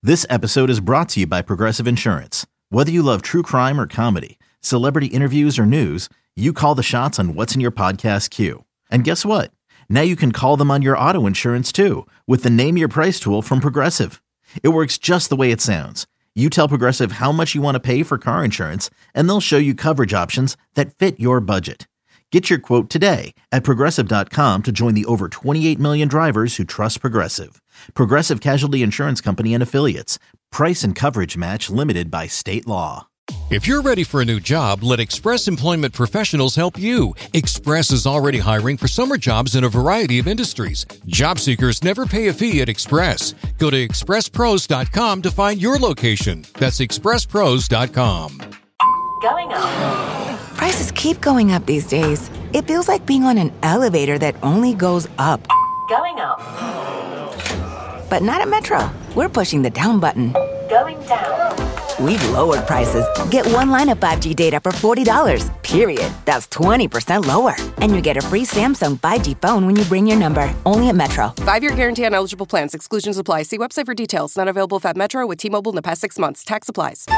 This episode is brought to you by Progressive Insurance. Whether you love true crime or comedy, celebrity interviews or news, you call the shots on what's in your podcast queue. And guess what? Now you can call them on your auto insurance too with the Name Your Price tool from Progressive. It works just the way it sounds. You tell Progressive how much you want to pay for car insurance, and they'll show you coverage options that fit your budget. Get your quote today at Progressive.com to join the over 28 million drivers who trust Progressive. Progressive Casualty Insurance Company and Affiliates. Price and coverage match limited by state law. If you're ready for a new job, let Express Employment Professionals help you. Express is already hiring for summer jobs in a variety of industries. Job seekers never pay a fee at Express. Go to expresspros.com to find your location. That's expresspros.com. Going up. Prices keep going up these days. It feels like being on an elevator that only goes up. Going up. But not at Metro. We're pushing the down button. Going down. We've lowered prices. Get one line of 5G data for $40, period. That's 20% lower. And you get a free Samsung 5G phone when you bring your number. Only at Metro. 5-year guarantee on eligible plans. Exclusions apply. See website for details. Not available at Metro with T-Mobile in the past 6 months. Tax applies.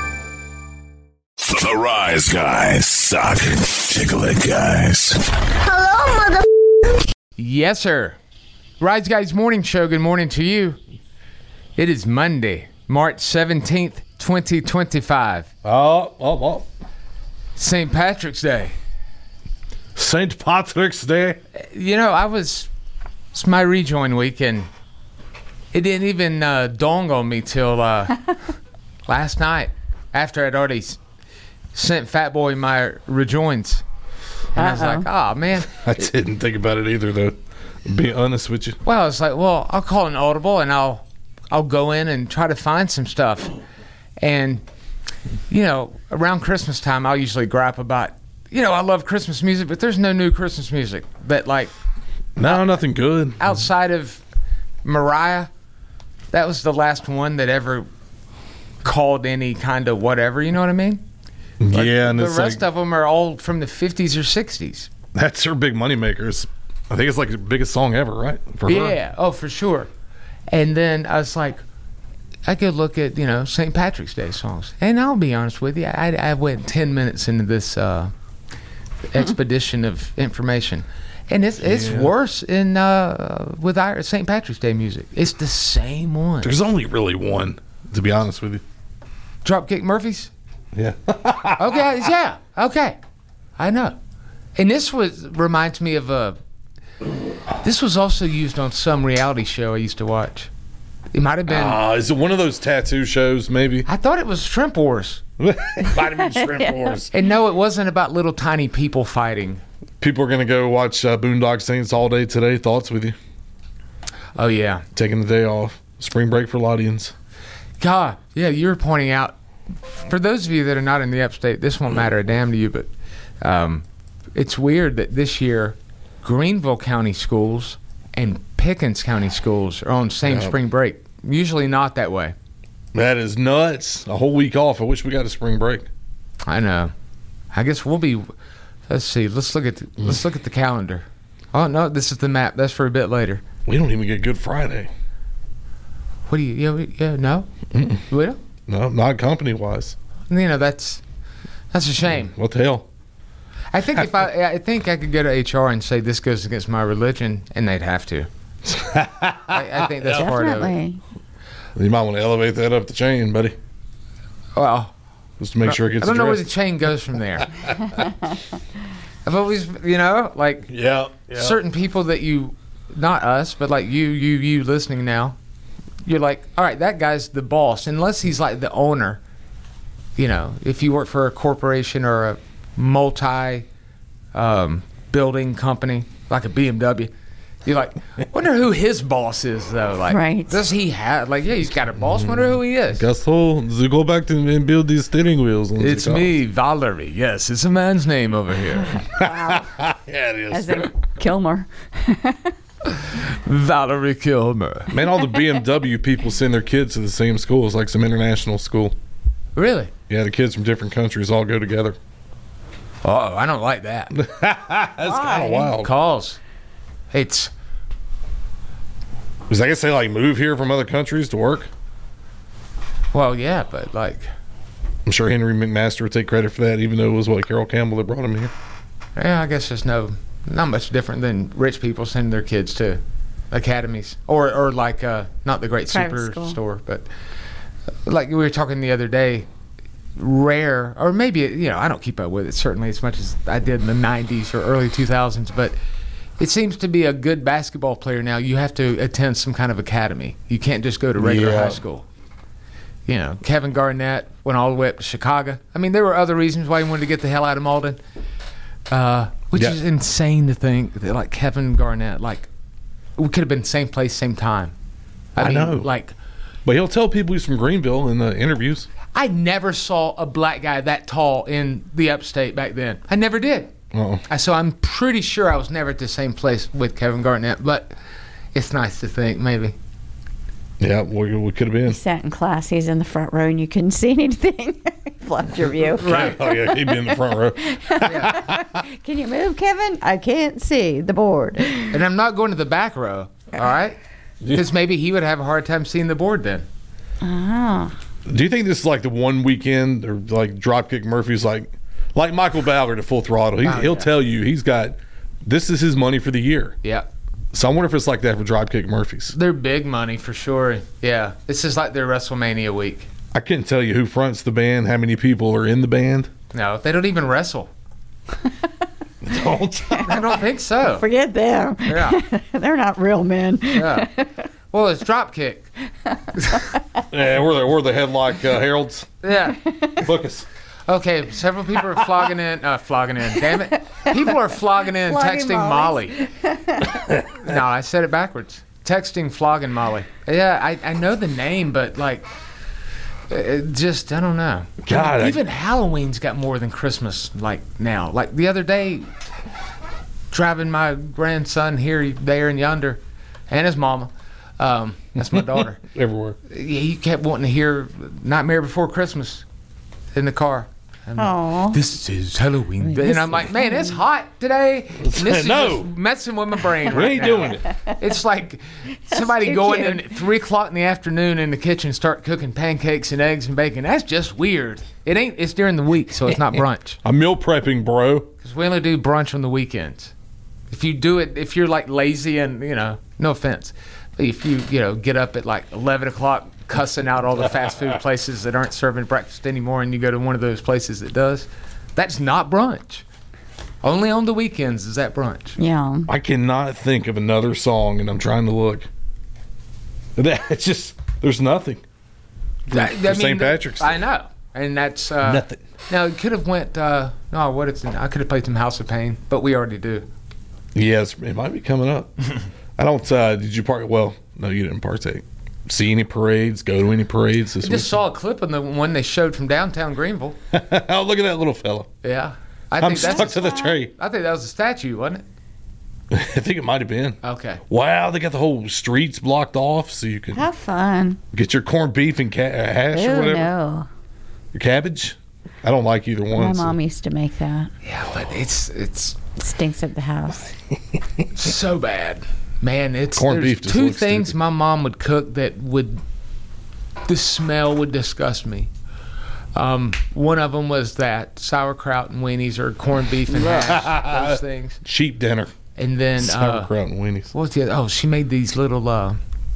The Rise Guys suck. Tickle it, guys. Hello, mother. Yes, sir. Rise Guys Morning Show. Good morning to you. It is Monday, March 17th, 2025. Oh. St. Patrick's Day. St. Patrick's Day? You know, it's my rejoin week, and it didn't even dawn on me till last night after I'd already sent Fat Boy my rejoins. And I was like, oh, man. I didn't think about it either, though. Be honest with you. Well, it's like, I'll call an audible, and I'll go in and try to find some stuff. And, you know, around Christmas time, I'll usually gripe about, I love Christmas music, but there's no new Christmas music. But, nothing good. Outside of Mariah, that was the last one that ever called any kind of whatever, you know what I mean? Yeah, and the rest of them are all from the 50s or 60s. That's her big money makers. I think it's like the biggest song ever, right? For her. Yeah, for sure. And then I was like, I could look at, St. Patrick's Day songs. And I'll be honest with you, I went 10 minutes into this expedition of information. And it's worse with our St. Patrick's Day music. It's the same one. There's only really one, to be honest with you. Dropkick Murphys? Yeah. Okay. I know. And this reminds me of this was also used on some reality show I used to watch. It might have been. Is it one of those tattoo shows, maybe? I thought it was Shrimp Wars. It might have been Shrimp Wars. And no, it wasn't about little tiny people fighting. People are going to go watch Boondock Saints all day today. Thoughts with you? Oh, yeah. Taking the day off. Spring break for Lottians. God, yeah, you were pointing out, for those of you that are not in the upstate, this won't matter a damn to you, but it's weird that this year Greenville County schools and Pickens County schools are on the same spring break. Usually not that way. That is nuts. A whole week off. I wish we got a spring break. I know. I guess we'll be. Let's see. Let's look at the calendar. Oh no, this is the map. That's for a bit later. We don't even get Good Friday. What do you? Yeah, no. Mm-mm. We don't. No, not company wise. That's a shame. What the hell? I think I could go to HR and say this goes against my religion, and they'd have to. I think that's part of it. You might want to elevate that up the chain, buddy. Well, just to make sure it gets. I don't know where addressed. the chain goes from there. I've always, certain people that you, not us, but like you listening now, you're like, all right, that guy's the boss, unless he's like the owner. If you work for a corporation or a multi building company like a BMW, you're like, wonder who his boss is though. Like, right. Does he have he's got a boss? Wonder who he is. Guess who? They go back and build these steering wheels. It's me, Valerie. Yes, it's a man's name over here. Wow. Yeah, it is. As in Kilmer. Valerie Kilmer. Man, all the BMW people send their kids to the same school. It's like some international school. Really? Yeah, the kids from different countries all go together. Oh, I don't like that. That's kind of wild. Cause it's. Because I guess they move here from other countries to work. Well, yeah, but like, I'm sure Henry McMaster would take credit for that, even though it was Carol Campbell that brought him here. yeah, I guess it's not much different than rich people sending their kids to academies or like not the great Private school. superstore, but like we were talking the other day, rare, or maybe I don't keep up with it certainly as much as I did in the 90s or early 2000s, but it seems to be a good basketball player now. You have to attend some kind of academy. You can't just go to regular high school. Kevin Garnett went all the way up to Chicago. I mean, there were other reasons why he wanted to get the hell out of Malden, which is insane to think that, like, Kevin Garnett, like, we could have been same place, same time. I mean, know. Like, But he'll tell people he's from Greenville in the interviews. I never saw a black guy that tall in the upstate back then. I never did. So I'm pretty sure I was never at the same place with Kevin Garnett, but it's nice to think maybe. Yeah, we could have been. He sat in class. He's in the front row, and you couldn't see anything. Fluffed your view. Right. Oh, yeah, he'd be in the front row. Can you move, Kevin? I can't see the board. And I'm not going to the back row, all right? Because maybe he would have a hard time seeing the board then. Oh. Do you think this is like the one weekend, or like Dropkick Murphy's like Michael Ballard at Full Throttle? He'll tell you this is his money for the year. Yeah. So I wonder if it's like that for Dropkick Murphys. They're big money for sure. Yeah. This is like their WrestleMania week. I couldn't tell you who fronts the band, how many people are in the band. No, they don't even wrestle. I don't think so. Forget them. Yeah. They're not real men. Yeah. Well, it's Dropkick. Yeah, we're the headlock Heralds. Yeah. Book us. Okay, several people are flogging in. Damn it. People are flogging in, Flogging texting Molly. No, I said it backwards. Texting, flogging Molly. Yeah, I know the name, but like, just, I don't know. God, Even Halloween's got more than Christmas, like, now. Like, the other day, driving my grandson here, there, and yonder, and his mama. That's my daughter. Everywhere. He kept wanting to hear Nightmare Before Christmas in the car. Aww. This is Halloween. And I'm like, man, it's hot today. And this is just messing with my brain We right ain't now. doing it. It's like somebody too going cute. in at 3 o'clock in the afternoon in the kitchen, start cooking pancakes and eggs and bacon. That's just weird. It ain't. It's during the week, so it's not brunch. I'm meal prepping, bro. Because we only do brunch on the weekends. If you do it, if you're like lazy and, no offense, if you, get up at like 11 o'clock cussing out all the fast food places that aren't serving breakfast anymore and you go to one of those places that does, that's not brunch. Only on the weekends is that brunch. Yeah. I cannot think of another song, and I'm trying to look. It's just, there's nothing. For St. Patrick's Day. I know. And that's... Nothing. Now, it could have went... I could have played some House of Pain, but we already do. Yes, it might be coming up. I don't, did you part? Well, no, you didn't partake. See any parades? Go to any parades this I week? just saw a clip of the one they showed from downtown Greenville. Oh, look at that little fella. Yeah. I'm stuck to the tree. I think that was a statue, wasn't it? I think it might have been. Okay. Wow, they got the whole streets blocked off so you can Have fun. get your corned beef and hash or Oh, whatever. no. Your cabbage. I don't like either one. My so- mom used to make that. Yeah, but it's It stinks up the house. so bad. Man, Corned there's beef just two looks things stupid. my mom would cook that the smell would disgust me. One of them was that sauerkraut and weenies or corned beef and hash, those things. Cheap dinner. And then Sauerkraut and weenies. what's the other? Oh, she made these little.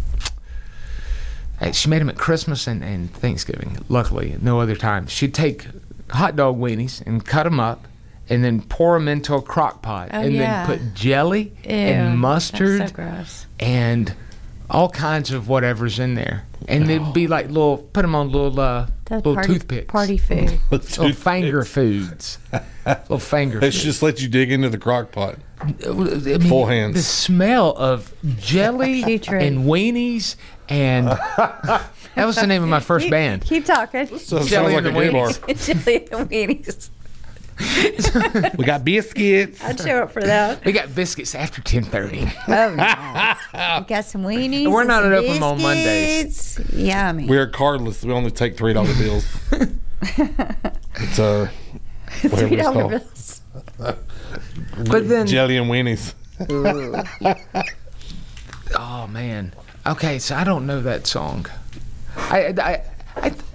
She made them at Christmas and Thanksgiving. Luckily, no other time. She'd take hot dog weenies and cut them up, and then pour them into a crock pot, Oh, and yeah. then put jelly and Ew, mustard That's so gross. and all kinds of whatever's in there. And it'd be like put them on little That's toothpicks. Party food. Little finger foods. Little finger Let's foods. just let you dig into the crock pot. I mean, full hands. The smell of jelly Putrid. and weenies and that was the name of my first band. Keep talking. So it Jelly sounds like and a the gay bar. Jelly and weenies. We got biscuits. I'd show up for that. We got biscuits after 10:30. Oh, nice. We got some weenies. We're and not some open on Mondays. biscuits. Yummy. We're cardless. We only take $3 bills. It's whatever it's $3 called. bills. But then Jelly and weenies. oh man. Okay, so I don't know that song.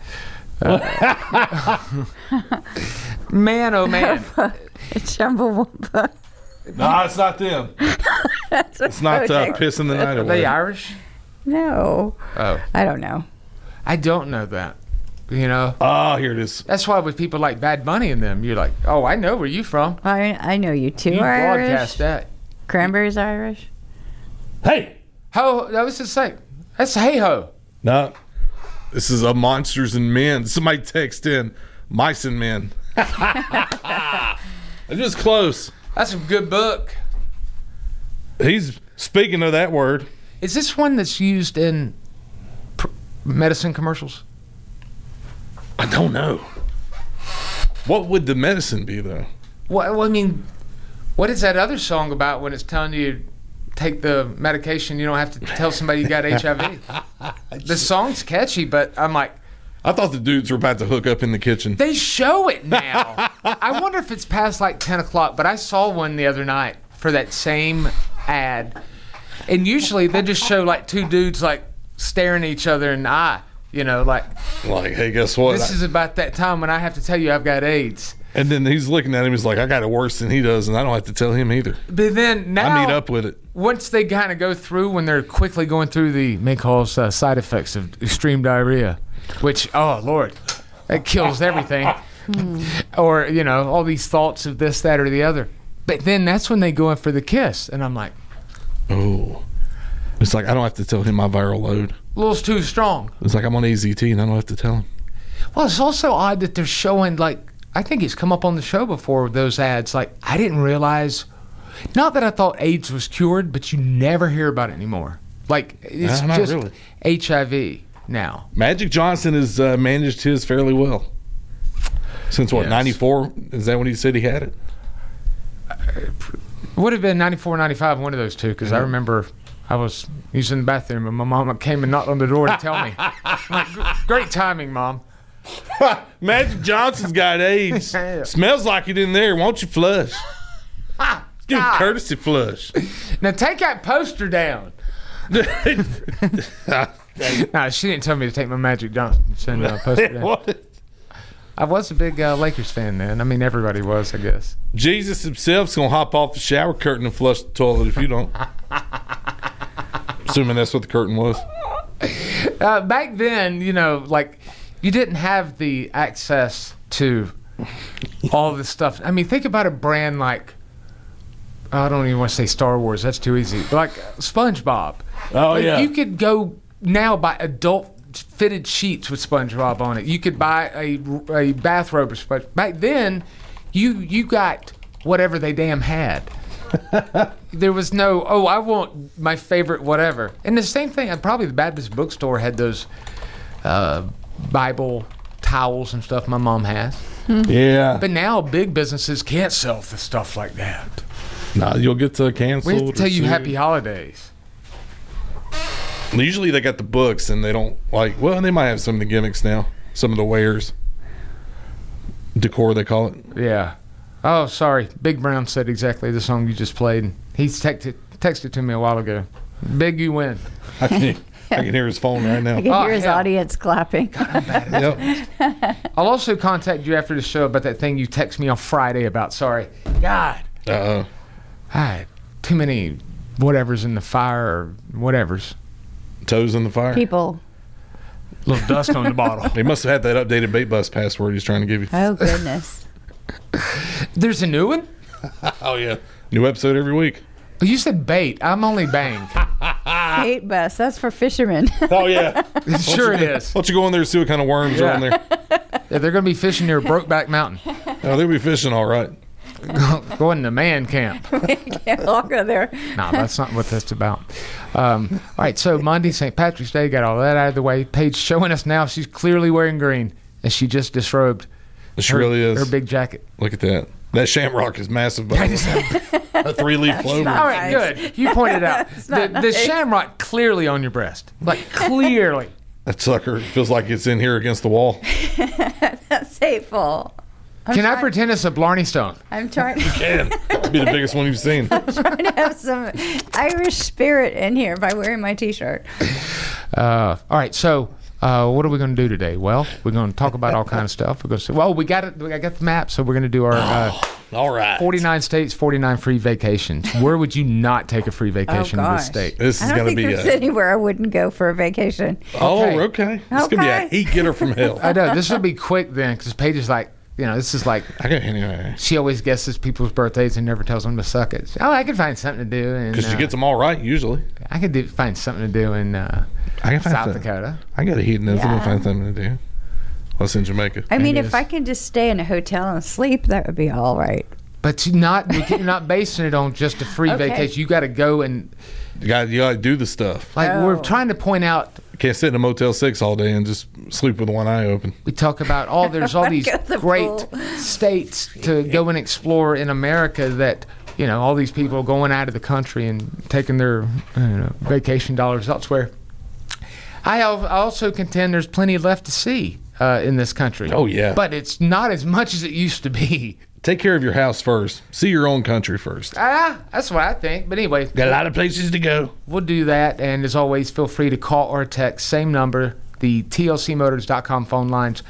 Man, oh man. Chumbawamba. No, it's not them. It's not pissing the night Are away. they Irish? No. Oh. I don't know. I don't know that. You know? Oh, here it is. That's why with people like Bad Bunny and them, you're like, oh, I know where you from. I know you too. You Irish. broadcast that. Cranberries Irish. Hey! Ho, that was the same. That's hey ho. No. This is a Monsters and Men. Somebody text in Mice and Men. It was close. That's a good book. He's speaking of that word. Is this one that's used in medicine commercials? I don't know. What would the medicine be, though? Well, I mean, what is that other song about when it's telling you take the medication, you don't have to tell somebody you got HIV? The song's catchy, but I'm like, I thought the dudes were about to hook up in the kitchen. they show it now. I wonder if it's past like 10 o'clock, but I saw one the other night for that same ad. And usually they just show like two dudes like staring at each other in the eye, you know, like hey, guess what? this is about that time when I have to tell you I've got AIDS. And then he's looking at him. He's like, I got it worse than he does, and I don't have to tell him either. But then now, I meet up with it. Once they kind of go through, when they're quickly going through the may cause side effects of extreme diarrhea, which, oh, Lord, that kills everything. Or, you know, all these thoughts of this, that, or the other. But then that's when they go in for the kiss. And I'm like, Oh. It's like, I don't have to tell him my viral load. a little too strong. It's like I'm on AZT, and I don't have to tell him. Well, it's also odd that they're showing, like, I think it's come up on the show before with those ads. Like, I didn't realize, not that I thought AIDS was cured, but you never hear about it anymore. Like, it's not just really. HIV now. Magic Johnson has managed his fairly well. Since what, Yes. 94? Is that when he said he had it? Would have been 94, 95, one of those two, because I remember I was using the bathroom and my mom came and knocked on the door to tell me. I'm like, great timing, Mom. Magic Johnson's got AIDS. Yeah. Smells like it in there. Won't you flush? Do a God. courtesy flush. Now take that poster down. No, she didn't tell me to take my Magic Johnson poster down. What? I was a big Lakers fan then. I mean, everybody was, I guess. Jesus himself's going to hop off the shower curtain and flush the toilet if you don't. Assuming that's what the curtain was. Back then, you know, like, you didn't have the access to all this stuff. I mean, think about a brand like, I don't even want to say Star Wars. That's too easy. But like SpongeBob. Oh, Like, yeah. You could go now buy adult fitted sheets with SpongeBob on it. You could buy a bathrobe of SpongeBob. Back then, you got whatever they damn had. There was no, oh, I want my favorite whatever. And the same thing, probably the Baptist bookstore had those Bible towels and stuff my mom has. Yeah. But now big businesses can't sell the stuff like that. No, you'll get canceled. We have to tell you or happy sued. holidays. Usually they got the books and they don't like, well, they might have some of the gimmicks now. Some of the wares. Decor, they call it. Yeah. Oh, sorry. Big Brown said exactly the song you just played. He texted to me a while ago. Big, you win. I can hear his phone right now. I can Oh, hear his hell. audience clapping. Yep. I'll also contact you after the show about that thing you text me on Friday about. Sorry. God. Uh-oh. I had too many whatevers in the fire or whatevers. Toes in the fire. People. A little dust on the bottle. He must have had that updated bait bus password he's trying to give you. Oh, goodness. There's a new one? Oh, yeah. New episode every week. You said bait. I'm only banged. Bait bus. That's for fishermen. Oh, yeah. Sure it is. Why don't you go in there and see what kind of worms are Yeah. on there? Yeah, they're going to be fishing near Brokeback Mountain. Oh, they'll be fishing all right. Going to man camp. Can't walk over there. No, that's not what that's about. All right, so Monday, St. Patrick's Day, got all that out of the way. Paige showing us now she's clearly wearing green, and she just disrobed She really is. her big jacket. Look at that. That shamrock is massive. By the way. A 3-leaf clover. All right, good. You pointed out the shamrock clearly on your breast, like clearly. That sucker feels like it's in here against the wall. That's hateful. Can I pretend it's a Blarney Stone? I'm trying Man, it'd be the biggest one you've seen. to have some Irish spirit in here by wearing my T-shirt. All right, so what are we going to do today? Well, we're going to talk about all kind of stuff. We're going to say, well, I got the map, so we're going to do our all right. 49 states, 49 free vacations. Where would you not take a free vacation in this state? This is I don't going to think be there's anywhere I wouldn't go for a vacation. Oh, okay. It's going to be a heat getter from hell. I know. This will be quick then, because Paige is like, this is like, I got anyway. she always guesses people's birthdays and never tells them to suck it. Oh, I can find something to do. Because she gets them all right, usually. I could find something to do in South Dakota. I got a hedonism and find something to do. Unless in Jamaica. I mean, if I can just stay in a hotel and sleep, that would be all right. But you're not basing it on just a free vacation. You got to go and you got to do the stuff. We're trying to point out. You can't sit in a Motel 6 all day and just sleep with one eye open. We talk about there's all these great states to go and explore in America that all these people are going out of the country and taking their vacation dollars elsewhere. I also contend there's plenty left to see in this country. Oh yeah, but it's not as much as it used to be. Take care of your house first. See your own country first. That's what I think. But anyway, got a lot of places to go. We'll do that. And as always, feel free to call or text. Same number, the TLCmotors.com phone lines,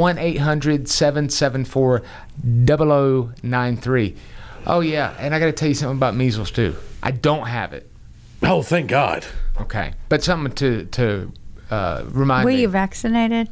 1-800-774-0093. Oh, yeah. And I got to tell you something about measles, too. I don't have it. Oh, thank God. Okay. But something to remind me. Were you vaccinated?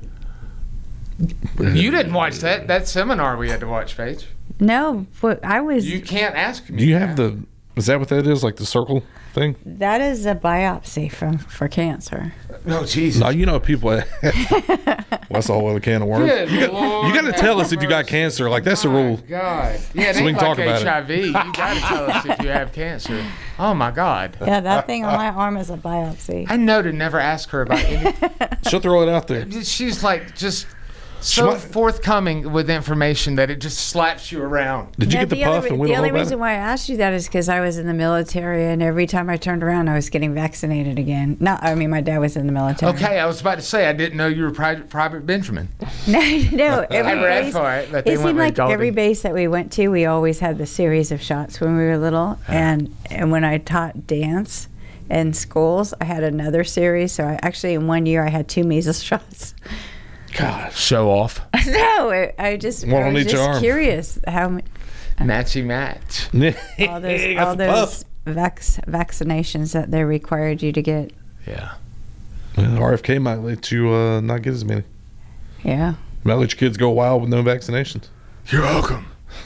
You didn't watch that seminar we had to watch, Paige. No, but I was. You can't ask me. Do you have is that what that is? Like the circle thing? That is a biopsy for cancer. Oh, Jesus. No, people. Well, that's a whole other can of worms. You got to tell us if you got cancer. Like, that's the rule. God. Yeah, so we can talk about HIV. You got to tell us if you have cancer. Oh, my God. Yeah, that thing on my arm is a biopsy. I know to never ask her about anything. She'll throw it out there. She's like, just so forthcoming with information that it just slaps you around. Did you get the puff and went The only about it? reason why I asked you that is because I was in the military, and every time I turned around, I was getting vaccinated again. My dad was in the military. Okay, I was about to say, I didn't know you were Private Benjamin. No. I read for it, but they it went seemed like Goldie. every base that we went to, we always had the series of shots when we were little. And when I taught dance in schools, I had another series. So in 1 year, I had 2 measles shots. God, show off. No, I was just curious how matchy match. all those vaccinations that they required you to get. Yeah. Well, RFK might let you not get as many. Yeah. Might let your kids go wild with no vaccinations. You're welcome.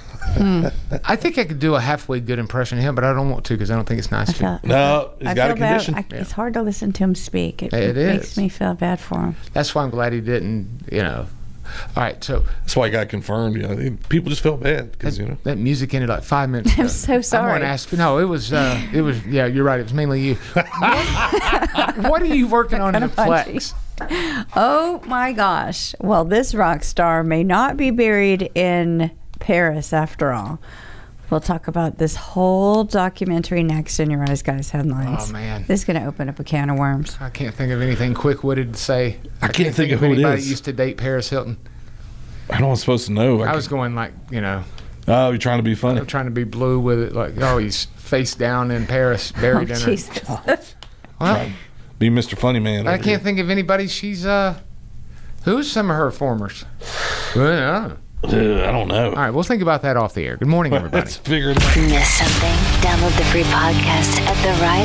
I think I could do a halfway good impression of him, but I don't want to because I don't think it's nice to. No, he's got a condition. It's hard to listen to him speak. It makes me feel bad for him. That's why I'm glad he didn't, All right, so. That's why he got confirmed. People just felt bad because, That music ended like 5 minutes ago. I'm so sorry. I want to ask. No, it was, yeah, you're right. It was mainly you. What are you working on in the Plex? Oh, my gosh. Well, this rock star may not be buried in Paris after all. We'll talk about this whole documentary next in your Rise Guys headlines. Oh man, this is going to open up a can of worms. I can't think of anything quick-witted to say. I can't think of who anybody it is. Used to date Paris Hilton. I don't supposed to know. I was going like Oh, you're trying to be funny. I'm trying to be blue with it. Like he's face down in Paris, buried in her. Jesus. Well, be Mr. Funny Man. I can't think of anybody. She's who's some of her formers? Well, I don't know. All right, we'll think about that off the air. Good morning, everybody. Let's figure it out. Miss something? Download the free podcast at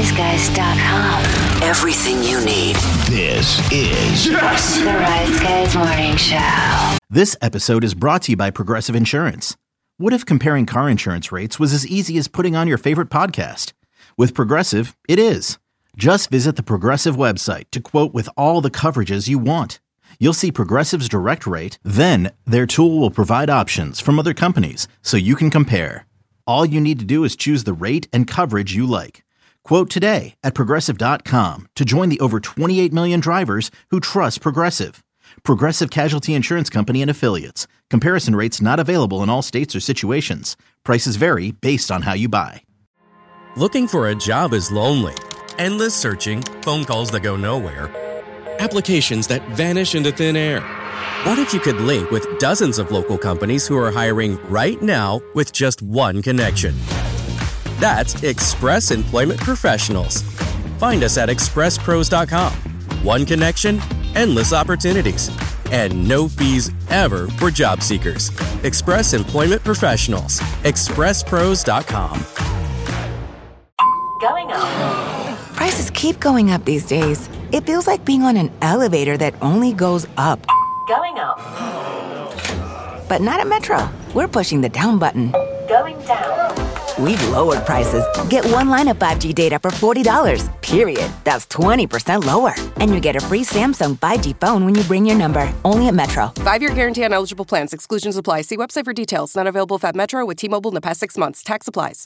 theriseguys.com. Everything you need. This is The Rise Guys Morning Show. This episode is brought to you by Progressive Insurance. What if comparing car insurance rates was as easy as putting on your favorite podcast? With Progressive, it is. Just visit the Progressive website to quote with all the coverages you want. You'll see Progressive's direct rate, then their tool will provide options from other companies so you can compare. All you need to do is choose the rate and coverage you like. Quote today at Progressive.com to join the over 28 million drivers who trust Progressive. Progressive Casualty Insurance Company and Affiliates. Comparison rates not available in all states or situations. Prices vary based on how you buy. Looking for a job is lonely. Endless searching, phone calls that go nowhere, applications that vanish into thin air. What if you could link with dozens of local companies who are hiring right now with just one connection? That's Express Employment Professionals. Find us at expresspros.com. One connection, endless opportunities, and no fees ever for job seekers. Express Employment Professionals. ExpressPros.com. Going up. Prices keep going up these days. It feels like being on an elevator that only goes up. Going up. But not at Metro. We're pushing the down button. Going down. We've lowered prices. Get one line of 5G data for $40, period. That's 20% lower. And you get a free Samsung 5G phone when you bring your number. Only at Metro. 5-year guarantee on eligible plans. Exclusions apply. See website for details. Not available if at Metro with T-Mobile in the past 6 months. Tax applies.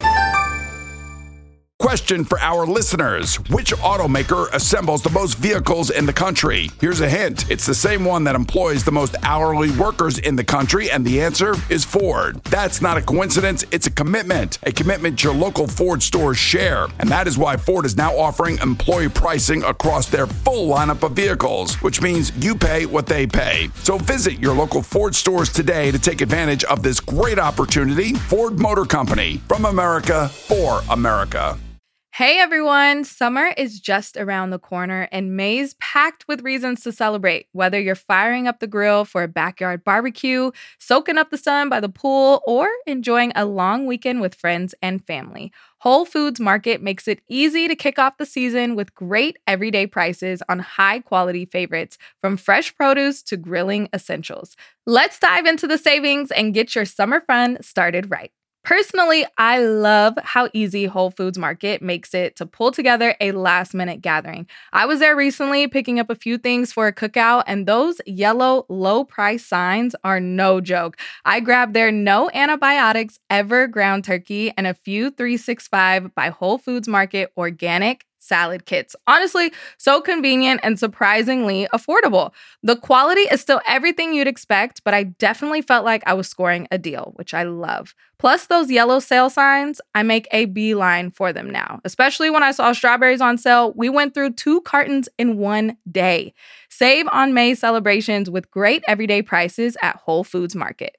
Question for our listeners. Which automaker assembles the most vehicles in the country? Here's a hint. It's the same one that employs the most hourly workers in the country, and the answer is Ford. That's not a coincidence. It's a commitment your local Ford stores share. And that is why Ford is now offering employee pricing across their full lineup of vehicles, which means you pay what they pay. So visit your local Ford stores today to take advantage of this great opportunity. Ford Motor Company, from America for America. Hey everyone, summer is just around the corner and May's packed with reasons to celebrate. Whether you're firing up the grill for a backyard barbecue, soaking up the sun by the pool, or enjoying a long weekend with friends and family, Whole Foods Market makes it easy to kick off the season with great everyday prices on high-quality favorites, from fresh produce to grilling essentials. Let's dive into the savings and get your summer fun started right. Personally, I love how easy Whole Foods Market makes it to pull together a last-minute gathering. I was there recently picking up a few things for a cookout, and those yellow low-price signs are no joke. I grabbed their no antibiotics ever ground turkey and a few 365 by Whole Foods Market organic salad kits. Honestly, so convenient and surprisingly affordable. The quality is still everything you'd expect, but I definitely felt like I was scoring a deal, which I love. Plus, those yellow sale signs, I make a beeline for them now. Especially when I saw strawberries on sale, we went through 2 cartons in one day. Save on May celebrations with great everyday prices at Whole Foods Market.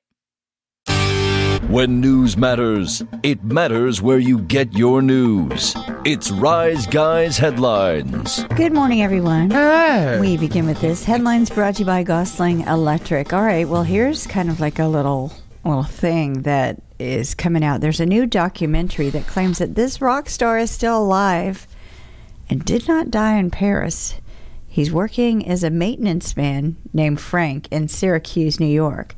When news matters, it matters where you get your news. It's Rise Guys Headlines. Good morning, everyone. Hey. We begin with this. Headlines brought to you by Gosling Electric. All right, well, here's kind of like a little thing that is coming out. There's a new documentary that claims that this rock star is still alive and did not die in Paris. He's working as a maintenance man named Frank in Syracuse, New York.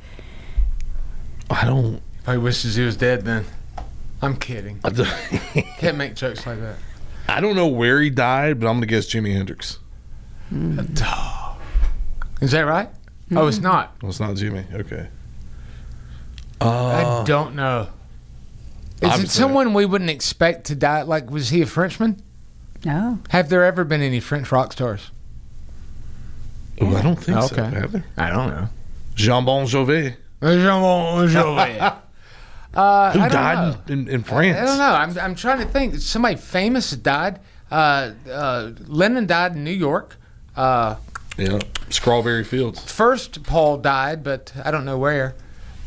I wishes he was dead then. I'm kidding. Can't make jokes like that. I don't know where he died, but I'm going to guess Jimi Hendrix. Is that right? Mm-hmm. Oh, it's not. Well, it's not Jimmy. Okay. I don't know. Is it someone we wouldn't expect to die? Like, was he a Frenchman? No. Have there ever been any French rock stars? Oh, I don't think so. Have there? I don't know. Jean Bon Jovi. Who died in France? I don't know. I'm trying to think. Somebody famous died. Lennon died in New York. Yeah, Strawberry Fields. First, Paul died, but I don't know where.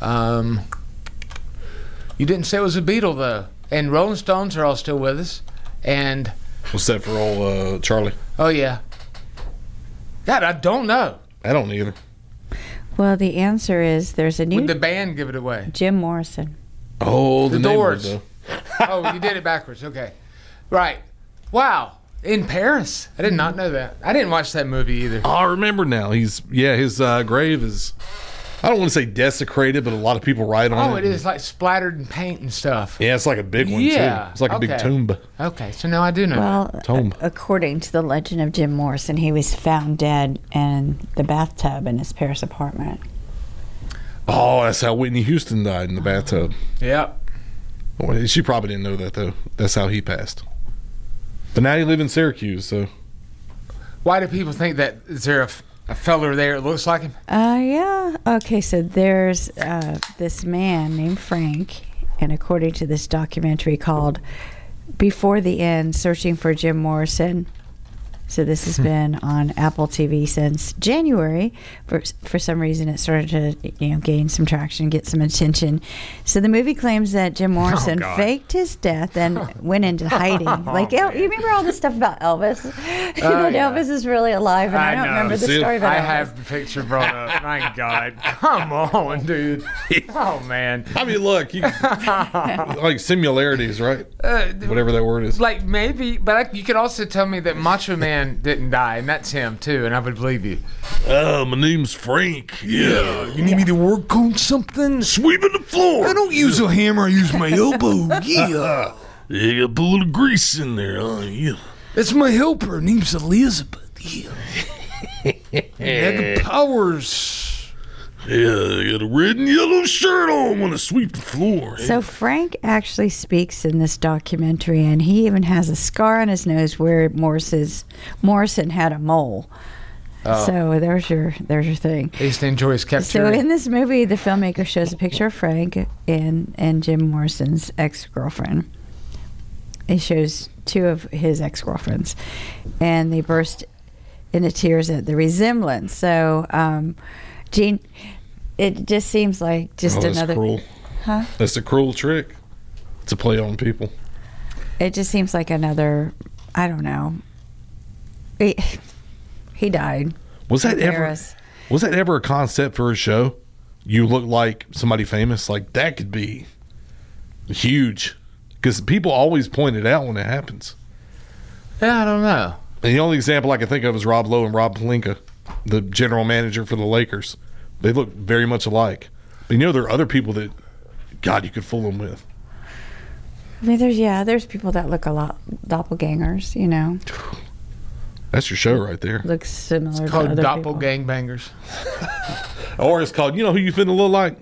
You didn't say it was a Beatle, though. And Rolling Stones are all still with us. And except for old Charlie. Oh, yeah. God, I don't know. I don't either. Well, the answer is there's a new... Would the band give it away? Jim Morrison. Oh, the Doors. Oh, you did it backwards. Okay. Right. Wow. In Paris. I did not know that. I didn't watch that movie either. Oh, I remember now. His grave is, I don't want to say desecrated, but a lot of people write on it. Oh, it is like splattered in paint and stuff. Yeah, it's like a big one, too. It's like a big tomb. Okay, so now I do know. Well, according to the legend of Jim Morrison, he was found dead in the bathtub in his Paris apartment. Oh, that's how Whitney Houston died, in the bathtub. Yep. Well, she probably didn't know that, though. That's how he passed. But now you live in Syracuse, so. Why do people think that? Is there a feller there that looks like him? Yeah. Okay, so there's this man named Frank, and according to this documentary called Before the End, Searching for Jim Morrison, So this has been on Apple TV since January. For some reason, it started to gain some traction, get some attention. So the movie claims that Jim Morrison faked his death and went into hiding. You remember all this stuff about Elvis? Elvis is really alive, and I don't remember the story about Elvis. I have the picture brought up. My God, come on, dude. Oh man. I mean, look, like similarities, right? Whatever that word is. Like maybe, but you could also tell me that Macho Man didn't die, and that's him too, and I would believe you. My name's Frank. Yeah. You need me to work on something? Sweeping the floor. I don't use a hammer, I use my elbow. Yeah. You got to put a little grease in there. Yeah. That's my helper. Her name's Elizabeth. Yeah. Mega powers. Yeah, I got a red and yellow shirt on when I sweep the floor. So Frank actually speaks in this documentary, and he even has a scar on his nose where Morrison had a mole. Oh. So there's your thing. He used to enjoy his capture. So in this movie, the filmmaker shows a picture of Frank and Jim Morrison's ex-girlfriend. He shows two of his ex-girlfriends, and they burst into tears at the resemblance. So, Gene, it just seems like that's another. Cruel. Huh? That's a cruel trick. It's a play on people. It just seems like another. I don't know. He died. Was that ever a concept for a show? You look like somebody famous. Like that could be huge because people always point it out when it happens. Yeah, I don't know. And the only example I can think of is Rob Lowe and Rob Pelinka, the general manager for the Lakers. They look very much alike. But there are other people that, God, you could fool them with. I mean, there's people that look a lot doppelgangers, That's your show right there. Looks similar. It's called to other doppelgangbangers. Or it's called, who you finna look like?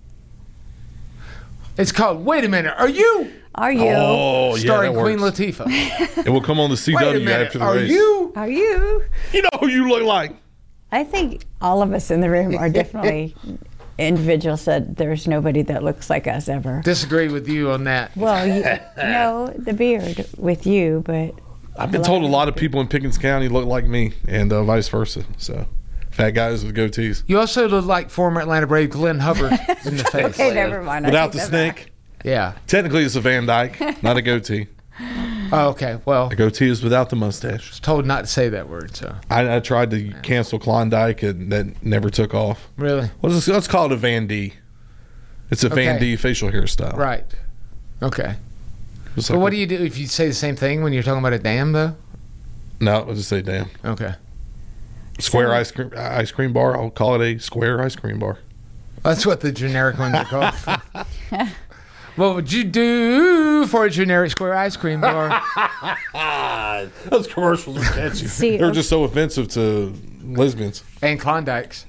It's called, wait a minute, are you? Are you? Oh, yeah, starring that Queen works. Latifah. It will come on the CW Wait a minute, after the are race. Are you? You know who you look like. I think all of us in the room are definitely individuals that there's nobody that looks like us ever. Disagree with you on that. Well, no, the beard with you, but I've been told a lot of people in Pickens County look like me, and vice versa. So, fat guys with goatees. You also look like former Atlanta Brave Glenn Hubbard in the face. Okay, never mind. Without the snake. Yeah. Technically, it's a Van Dyke, not a goatee. Oh, okay. Well, a goatee is without the mustache. I was told not to say that word, so. I tried to cancel Klondike, and that never took off. Really? Let's call it a Van D. It's a Van D facial hairstyle. Right. Okay. But what do you do if you say the same thing when you're talking about a dam, though? No, I'll just say dam. Okay. Square ice cream bar. I'll call it a square ice cream bar. That's what the generic ones are called. What would you do for a generic square ice cream bar? Those commercials are catchy. They're just so offensive to lesbians. And Klondikes.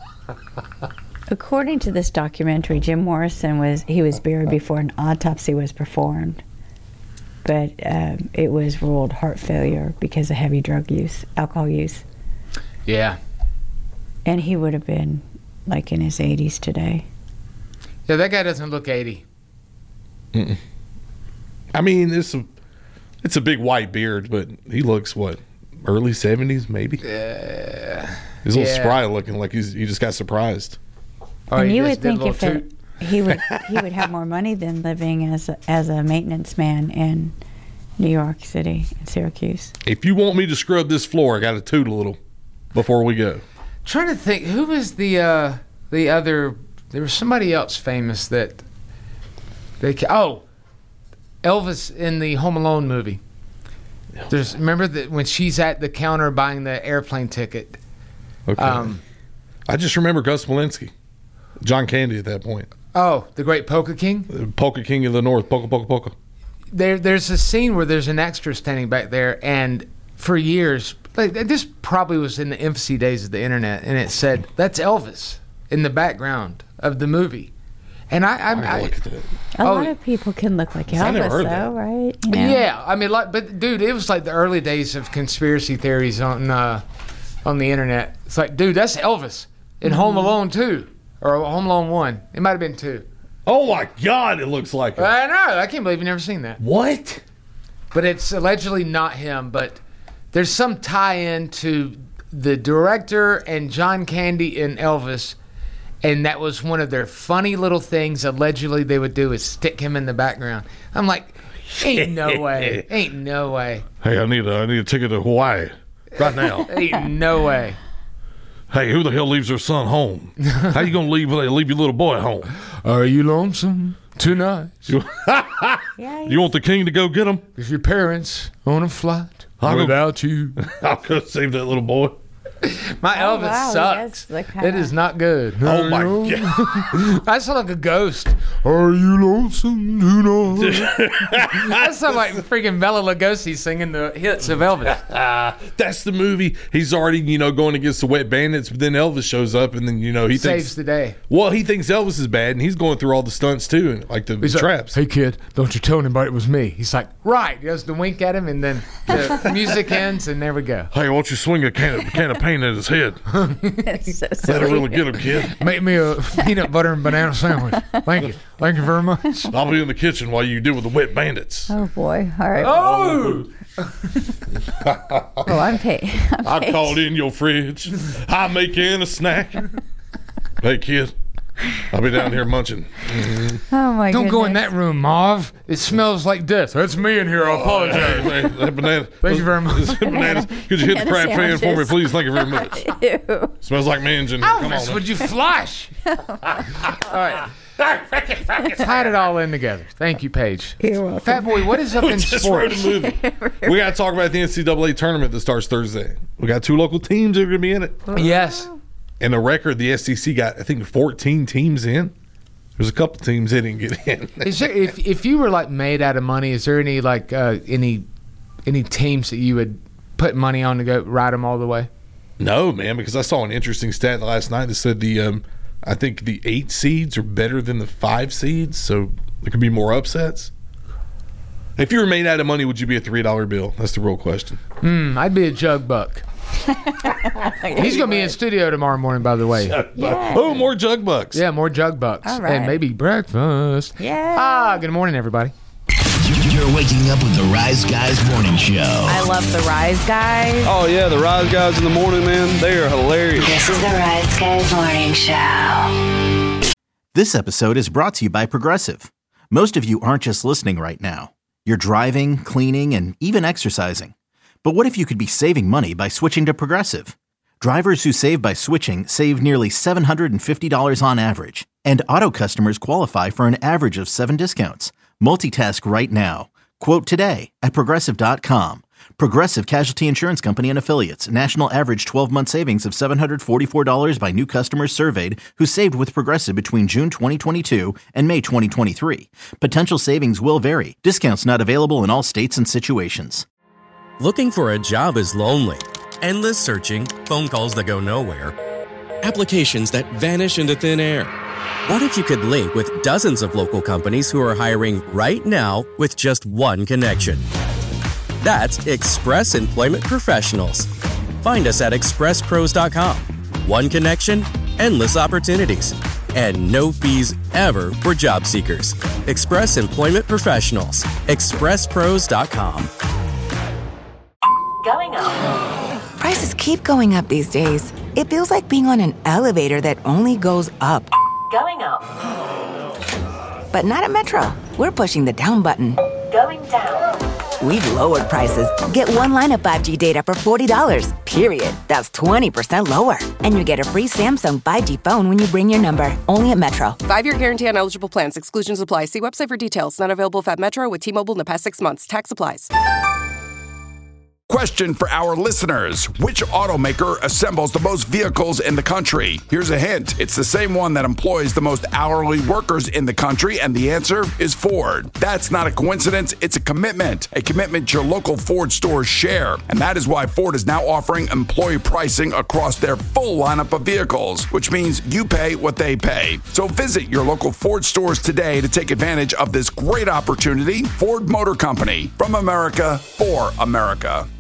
According to this documentary, Jim Morrison was buried before an autopsy was performed. But it was ruled heart failure because of heavy alcohol use. Yeah. And he would have been like in his 80s today. Yeah, that guy doesn't look 80. Mm-mm. I mean, it's a big white beard, but he looks early 70s maybe. He's a little spry looking, like he just got surprised. Oh, and you would think he would have more money than living as a maintenance man in New York City and Syracuse. If you want me to scrub this floor, I got to toot a little before we go. Trying to think, who was the other? There was somebody else famous that. Elvis in the Home Alone movie. Remember that when she's at the counter buying the airplane ticket. Okay. I just remember Gus Polinski, John Candy at that point. Oh, the great Polka King? Polka King of the North, polka, polka, polka. There's a scene where there's an extra standing back there, and for years, this probably was in the infancy days of the internet, and it said, that's Elvis in the background of the movie. And I look at that. A lot of people can look like Elvis, though, right? Yeah, I mean, but dude, it was like the early days of conspiracy theories on the internet. It's like, dude, that's Elvis in Home Alone 2 or Home Alone 1. It might have been 2. Oh my God, it looks like it. I know. I can't believe you've never seen that. What? But it's allegedly not him. But there's some tie-in to the director and John Candy and Elvis, and that was one of their funny little things allegedly they would do is stick him in the background. I'm like, ain't no way. Ain't no way. Hey, I need a ticket to Hawaii right now. Ain't no way. Hey, who the hell leaves their son home? How you gonna leave your little boy home? Are you lonesome tonight? You want the king to go get him? Is your parents on a flight without you? I'll go save that little boy. My Elvis sucks. It is not good. Oh my God. I sound like a ghost. Are you lonesome tonight? I sound like freaking Bela Lugosi singing the hits of Elvis. That's the movie. He's already, going against the Wet Bandits, but then Elvis shows up and then, he saves the day. Well, he thinks Elvis is bad and he's going through all the stunts too, and like the traps. Like, hey kid, don't you tell anybody it was me. He's like, right. He goes to wink at him and then the music ends and there we go. Hey, why don't you swing a can of paint at his head? That'll really get him, kid. Make me a peanut butter and banana sandwich. Thank you. Thank you very much. I'll be in the kitchen while you deal with the Wet Bandits. Oh boy. All right. Oh! I'm paid. I called in your fridge. I make you in a snack. Hey kid, I'll be down here munching. Oh my god. Don't go in that room, Marv. It smells like death. That's me in here. I apologize. Thank you very much. Bananas. Could you hit the crab fan for me, please? Thank you very much. Ew. Smells like mange in here. Come on, would you flush? All right. Tied it all in together. Thank you, Paige. You're welcome. Fat Boy, what is up in just wrote sports? a movie. We got to talk about the NCAA tournament that starts Thursday. We got 2 local teams that are going to be in it. Yes. And the record, the SEC got, I think, 14 teams in. There's a couple teams that didn't get in. Is there, if you were like made out of money, is there any like any teams that you would put money on to go ride them all the way? No, man, because I saw an interesting stat last night that said I think the 8 seeds are better than the 5 seeds, so there could be more upsets. If you were made out of money, would you be a $3 bill? That's the real question. I'd be a jug buck. He's going to be in studio tomorrow morning, by the way. Oh, more jug bucks. Yeah, more jug bucks. All right. And maybe breakfast. Yeah. Good morning, everybody. You're waking up with the Rise Guys Morning Show. I love the Rise Guys. Oh, yeah, the Rise Guys in the morning, man. They are hilarious. This is the Rise Guys Morning Show. This episode is brought to you by Progressive. Most of you aren't just listening right now. You're driving, cleaning, and even exercising. But what if you could be saving money by switching to Progressive? Drivers who save by switching save nearly $750 on average. And auto customers qualify for an average of 7 discounts. Multitask right now. Quote today at Progressive.com. Progressive Casualty Insurance Company and Affiliates. National average 12-month savings of $744 by new customers surveyed who saved with Progressive between June 2022 and May 2023. Potential savings will vary. Discounts not available in all states and situations. Looking for a job is lonely. Endless searching, phone calls that go nowhere, applications that vanish into thin air. What if you could link with dozens of local companies who are hiring right now with just one connection? That's Express Employment Professionals. Find us at expresspros.com. One connection, endless opportunities, and no fees ever for job seekers. Express Employment Professionals. expresspros.com. Going up. Prices keep going up these days. It feels like being on an elevator that only goes up. Going up. But not at Metro. We're pushing the down button. Going down. We've lowered prices. Get one line of 5G data for $40, period. That's 20% lower. And you get a free Samsung 5G phone when you bring your number. Only at Metro. 5-year guarantee on eligible plans. Exclusions apply. See website for details. Not available at Metro with T-Mobile in the past 6 months. Tax applies. Question for our listeners. Which automaker assembles the most vehicles in the country? Here's a hint. It's the same one that employs the most hourly workers in the country, and the answer is Ford. That's not a coincidence. It's a commitment your local Ford stores share. And that is why Ford is now offering employee pricing across their full lineup of vehicles, which means you pay what they pay. So visit your local Ford stores today to take advantage of this great opportunity. Ford Motor Company, from America for America.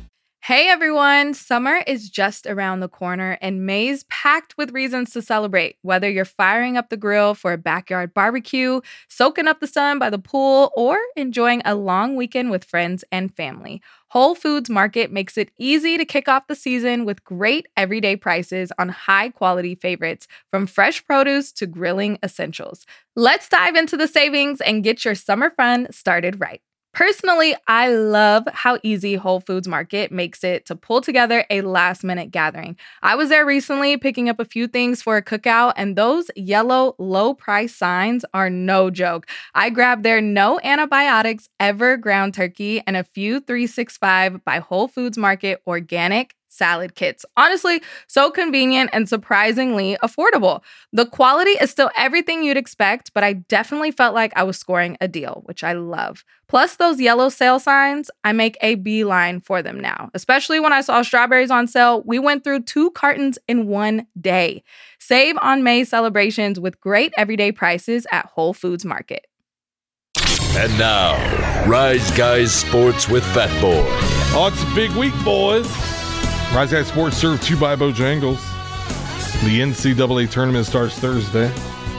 Hey everyone, summer is just around the corner and May's packed with reasons to celebrate. Whether you're firing up the grill for a backyard barbecue, soaking up the sun by the pool, or enjoying a long weekend with friends and family, Whole Foods Market makes it easy to kick off the season with great everyday prices on high-quality favorites, from fresh produce to grilling essentials. Let's dive into the savings and get your summer fun started right. Personally, I love how easy Whole Foods Market makes it to pull together a last-minute gathering. I was there recently picking up a few things for a cookout, and those yellow low-price signs are no joke. I grabbed their no antibiotics ever ground turkey and a few 365 by Whole Foods Market organic salad kits. Honestly, so convenient and surprisingly affordable. The quality is still everything you'd expect, but I definitely felt like I was scoring a deal, which I love. Plus those yellow sale signs, I make a beeline for them now. Especially when I saw strawberries on sale, we went through 2 cartons in one day. Save on May celebrations with great everyday prices at Whole Foods Market. And now, Rise Guys Sports with Fat Boy. Oh, it's a big week, boys. Rise Guys Sports served to you by Bojangles. The NCAA tournament starts Thursday.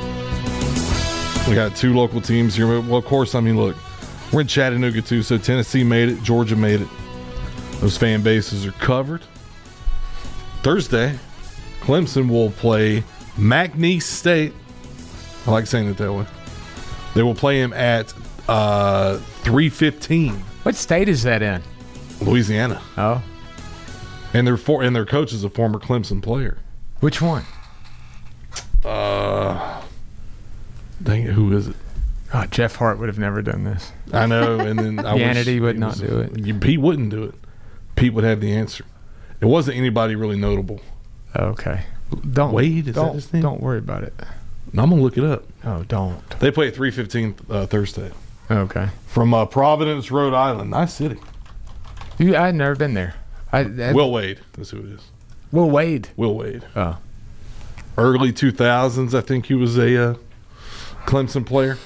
We got 2 local teams here. Well, of course, I mean, look, we're in Chattanooga too, so Tennessee made it, Georgia made it. Those fan bases are covered. Thursday, Clemson will play McNeese State. I like saying it that way. They will play him at 3:15. What state is that in? Louisiana. Oh. And their coach is a former Clemson player. Which one? Dang it, who is it? Oh, Jeff Hart would have never done this. I know, and then Hannity would not do it. Pete wouldn't do it. Pete would have the answer. It wasn't anybody really notable. Okay. Don't Wade, is that his name? Don't worry about it. No, I'm gonna look it up. Oh, don't. They play at 3:15 Thursday. Okay. From Providence, Rhode Island. Nice city. I've never been there. Will Wade. That's who it is. Will Wade. Will Wade. Oh. Early 2000s, I think he was a Clemson player.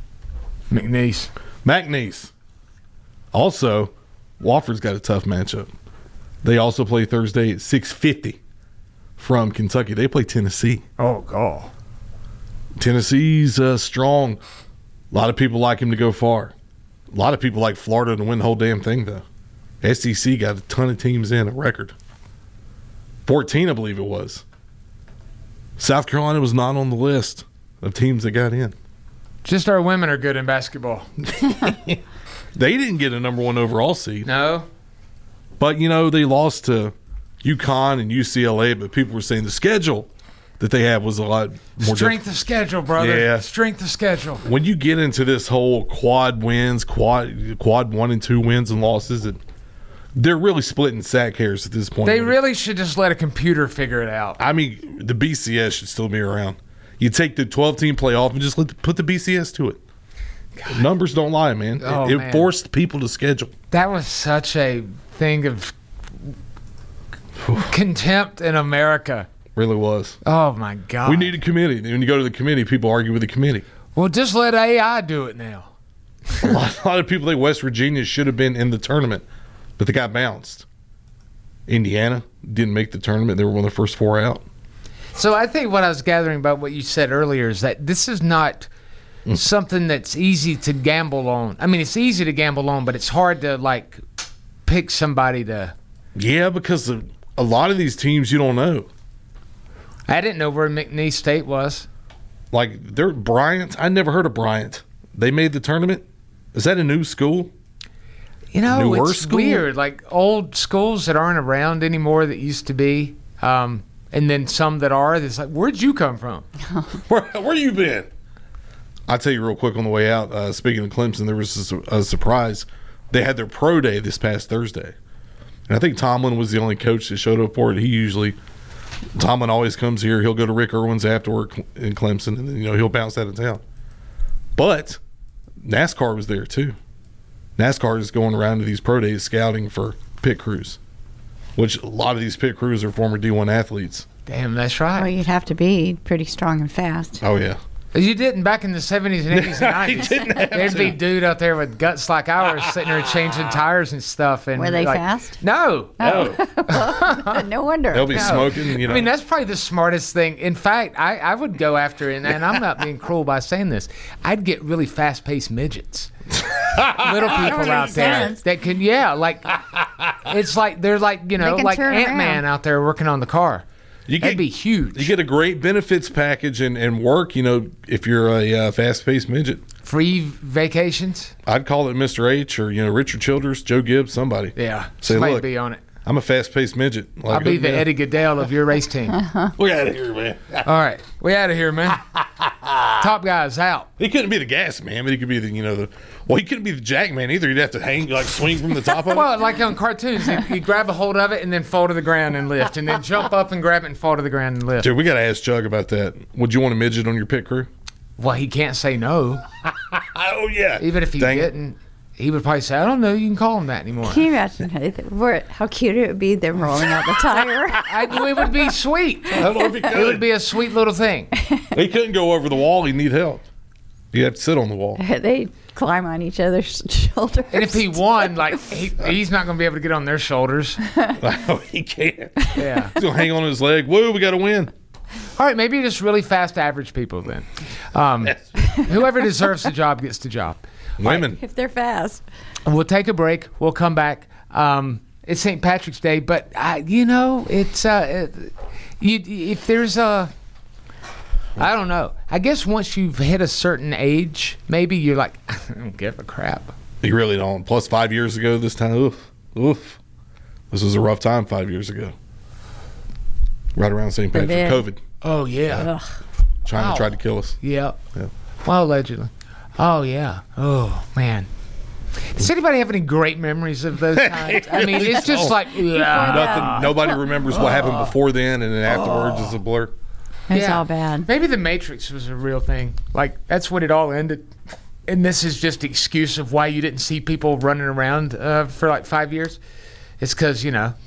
McNeese. Also, Wofford's got a tough matchup. They also play Thursday at 6:50 from Kentucky. They play Tennessee. Oh, God. Tennessee's strong. A lot of people like him to go far. A lot of people like Florida to win the whole damn thing, though. SEC got a ton of teams in, a record. 14, I believe it was. South Carolina was not on the list of teams that got in. Just our women are good in basketball. They didn't get a number 1 overall seed. No. But, they lost to UConn and UCLA, but people were saying the schedule that they had was a lot more Strength of schedule, brother. Yeah. Strength of schedule. When you get into this whole quad wins, quad 1 and 2 wins and losses, they're really splitting sack hairs at this point. They really should just let a computer figure it out. I mean, the BCS should still be around. You take the 12-team playoff and just put the BCS to it. God. Numbers don't lie, man. It forced people to schedule. That was such a thing of contempt in America. Really was. Oh, my God. We need a committee. When you go to the committee, people argue with the committee. Well, just let AI do it now. A lot of people think West Virginia should have been in the tournament, but they got bounced. Indiana didn't make the tournament. They were one of the first 4 out. So I think what I was gathering about what you said earlier is that this is not something that's easy to gamble on. I mean, it's easy to gamble on, but it's hard to, pick somebody to... Yeah, because a lot of these teams you don't know. I didn't know where McNeese State was. They're Bryant. I never heard of Bryant. They made the tournament? Is that a new school? It's weird. Old schools that aren't around anymore that used to be, and then some that are. It's like, where'd you come from? Where you been? I'll tell you real quick on the way out. Speaking of Clemson, there was a surprise. They had their pro day this past Thursday. And I think Tomlin was the only coach that showed up for it. Tomlin always comes here. He'll go to Rick Irwin's afterward in Clemson, and then he'll bounce out of town. But NASCAR was there too. NASCAR is going around to these pro days scouting for pit crews, which a lot of these pit crews are former D1 athletes. Damn, that's right. Well, you'd have to be pretty strong and fast. Oh, yeah. You didn't back in the 70s and 80s and 90s. There'd be dude out there with guts like ours sitting there changing tires and stuff. And were they like, fast? No. Well, no wonder. They'll be smoking, I mean, that's probably the smartest thing. In fact, I would go after, and I'm not being cruel by saying this, I'd get really fast-paced midgets. Little people out there that can, it's like they're like, like Ant-Man out there working on the car. That'd be huge. You get a great benefits package and work, if you're a fast-paced midget. Free vacations? I'd call it Mr. H or, Richard Childress, Joe Gibbs, somebody. Yeah. Say, somebody look, be on it. I'm a fast-paced midget. I'll be the Eddie Goodell of your race team. We out of here, man. All right. We out of here, man. Top guy's out. He couldn't be the gas man, but he could be he couldn't be the jack man either. He'd have to hang, swing from the top of it. Well, like on cartoons, he'd grab a hold of it and then fall to the ground and lift, and then jump up and grab it and fall to the ground and lift. Dude, we got to ask Chug about that. Would you want a midget on your pit crew? Well, he can't say no. Oh, yeah. Even if he didn't. He would probably say, I don't know, you can call him that anymore. Can you imagine how cute it would be, them rolling out the tire? It would be sweet. I don't know if he could. It would be a sweet little thing. He couldn't go over the wall. He'd need help. He'd have to sit on the wall. They climb on each other's shoulders. And if he won, he's not going to be able to get on their shoulders. No, he can't. Yeah. He's going to hang on his leg. Woo, we got to win. All right, maybe just really fast average people then. Whoever deserves the job gets the job. Women. Right, if they're fast. We'll take a break. We'll come back. It's St. Patrick's Day, but it's if there's a, I don't know. I guess once you've hit a certain age, maybe you're like, I don't give a crap. You really don't. Plus 5 years ago this time, oof. This was a rough time 5 years ago. Right around St. Patrick, COVID. Oh, yeah. China tried to kill us. Yeah. Well, allegedly. Oh, yeah. Oh, man. Does anybody have any great memories of those times? I mean, it's just like, nothing. Nobody remembers what happened before then, and then afterwards is a blur. It's all bad. Maybe the Matrix was a real thing. Like, that's when it all ended. And this is just the excuse of why you didn't see people running around for like 5 years. It's because,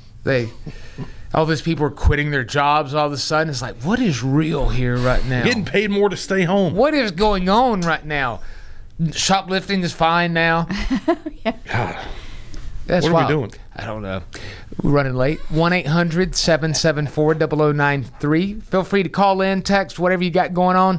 all those people are quitting their jobs all of a sudden. It's like, what is real here right now? Getting paid more to stay home. What is going on right now? Shoplifting is fine now. Yeah. God. That's what are we doing? I don't know. We're running late. 1-800-774-0093. Feel free to call in, text, whatever you got going on.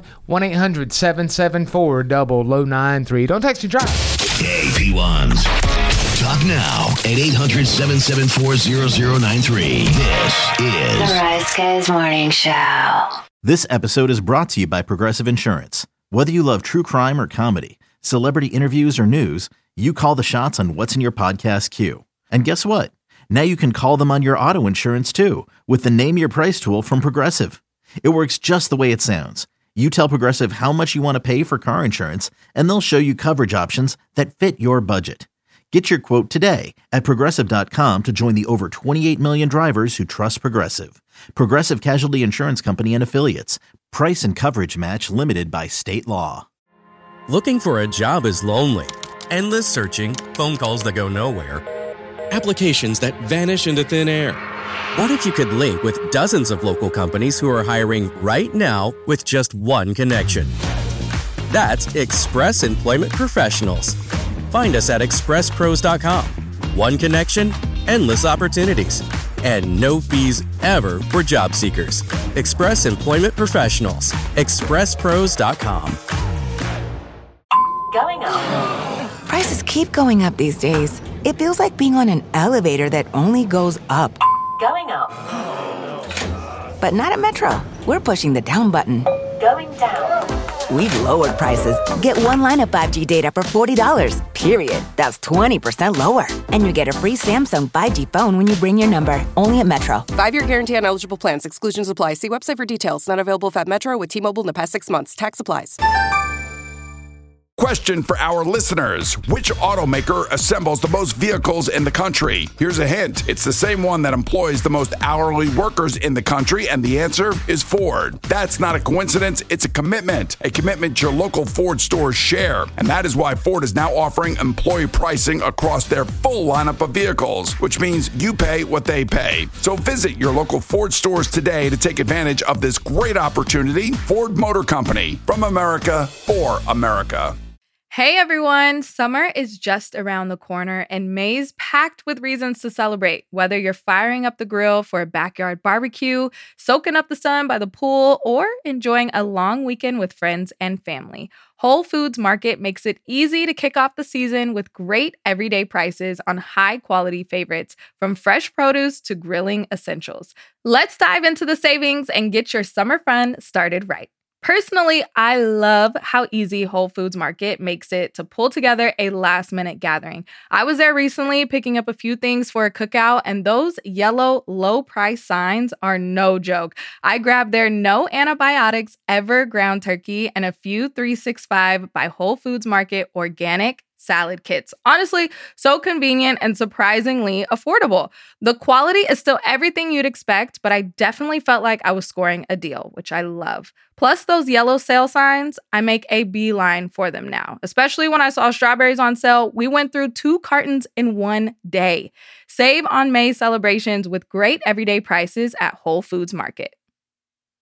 1-800-774-0093. Don't text and drive. Hey, P1s. Talk now at 800-774-0093. This is The Rise Guys Morning Show. This episode is brought to you by Progressive Insurance. Whether you love true crime or comedy, celebrity interviews or news, you call the shots on what's in your podcast queue. And guess what? Now you can call them on your auto insurance too with the Name Your Price tool from Progressive. It works just the way it sounds. You tell Progressive how much you want to pay for car insurance, and they'll show you coverage options that fit your budget. Get your quote today at Progressive.com to join the over 28 million drivers who trust Progressive. Progressive Casualty Insurance Company and Affiliates. Price and coverage match limited by state law. Looking for a job is lonely. Endless searching, phone calls that go nowhere, applications that vanish into thin air. What if you could link with dozens of local companies who are hiring right now with just one connection? That's Express Employment Professionals. Find us at expresspros.com. One connection, endless opportunities, and no fees ever for job seekers. Express Employment Professionals. expresspros.com. Going up. Prices keep going up these days. It feels like being on an elevator that only goes up. Going up. But not at Metro. We're pushing the down button. Going down. We've lowered prices. Get one line of 5G data for $40, period. That's 20% lower. And you get a free Samsung 5G phone when you bring your number. Only at Metro. 5-year guarantee on eligible plans. Exclusions apply. See website for details. Not available at Metro with T-Mobile in the past 6 months. Tax applies. Question for our listeners. Which automaker assembles the most vehicles in the country? Here's a hint. It's the same one that employs the most hourly workers in the country, and the answer is Ford. That's not a coincidence. It's a commitment your local Ford stores share. And that is why Ford is now offering employee pricing across their full lineup of vehicles, which means you pay what they pay. So visit your local Ford stores today to take advantage of this great opportunity. Ford Motor Company, from America for America. Hey everyone, summer is just around the corner and May's packed with reasons to celebrate. Whether you're firing up the grill for a backyard barbecue, soaking up the sun by the pool, or enjoying a long weekend with friends and family, Whole Foods Market makes it easy to kick off the season with great everyday prices on high-quality favorites, from fresh produce to grilling essentials. Let's dive into the savings and get your summer fun started right. Personally, I love how easy Whole Foods Market makes it to pull together a last-minute gathering. I was there recently picking up a few things for a cookout, and those yellow low-price signs are no joke. I grabbed their no antibiotics ever ground turkey and a few 365 by Whole Foods Market organic salad kits. Honestly, so convenient and surprisingly affordable. The quality is still everything you'd expect, but I definitely felt like I was scoring a deal, which I love. Plus those yellow sale signs, I make a beeline for them now. Especially when I saw strawberries on sale, we went through 2 cartons in one day. Save on May celebrations with great everyday prices at Whole Foods Market.